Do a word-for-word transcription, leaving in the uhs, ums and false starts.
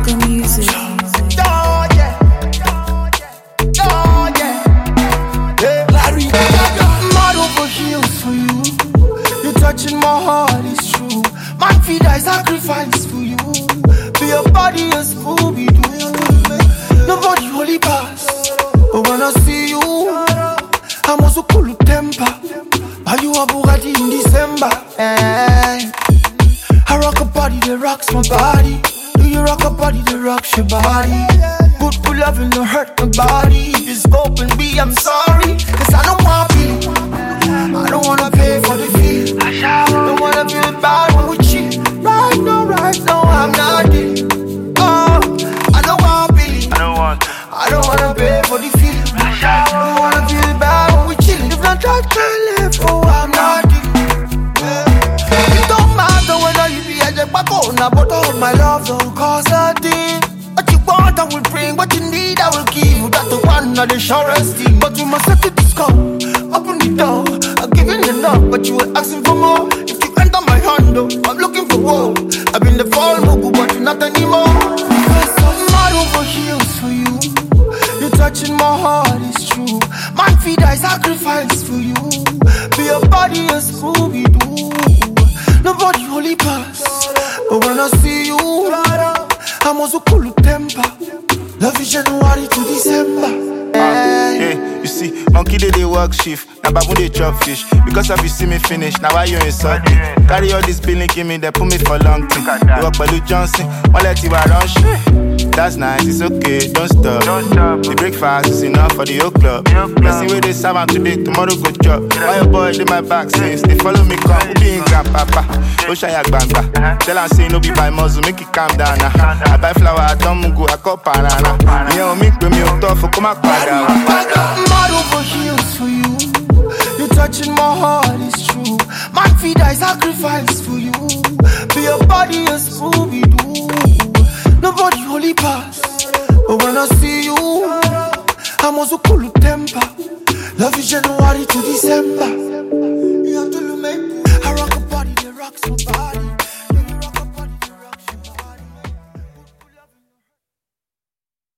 Miracle Music. Oh yeah, oh yeah, yeah. Larry, mad over heels for you. You're touching my heart, it's true. Man, feed I sacrifice for you. Be your body a Scooby Doo. Nobody holy pass, but when I see you, I'm also cool with temper. Buy you a Bugatti in December. Hey. I rock a body that rocks my body. Do you rock a body that rocks your body? Good for loving, don't hurt my body. If it's open, be I'm sorry. Cause I don't want pity. I don't wanna pay for the fee. I don't wanna feel bad when we cheat. Right now, right now, I'm not it. Oh, I don't want pity. I don't want. I don't wanna pay for the fee. I don't wanna feel bad when we chill. If not, I can't live. Oh, I'm not it. It don't matter whether you be a jack back on, but all my love don't cost a thing. What you want, I will bring. What you need, I will give you. That's the one of the surest thing. But you must set the disco. Open the door. I'm giving enough, but you were asking for more. If you enter my hand, though, I'm looking for more. I've been the fall mugu, but not anymore. Because I'm mad over heels for you. You're touching my heart, it's true. Man, feed I sacrifice for you. Be your body a Scooby Doo. Nobody holy pass, but when I see you, I'm also cool with temper. Love is January to December. Uh, yeah, you see, monkey they, they work shift. Now babu they chop fish. Because if you see me finish, now why you insult me? Carry all this billing, give me, they put me for long thing. They work by Lou Johnson, one let you run shit. That's nice, it's okay, don't stop. Don't stop. The breakfast is enough for the whole club. Let's see where they serve out today, tomorrow go job. Why your boy did my back since they follow me come, be in grandpapa. Oshaya banga. Tell her say no be by muzzle, make it calm down now. I buy flower, I don't go, I call banana. Me and me, me on top for come out. Mad over heels for you. You're touching my heart, it's true. Man, feed I sacrifice for you. Be your body a Scooby Doo. Nobody holy pass, but when I see you, I'm also cool with temper. Love is January to December. I rock a body that rocks my body.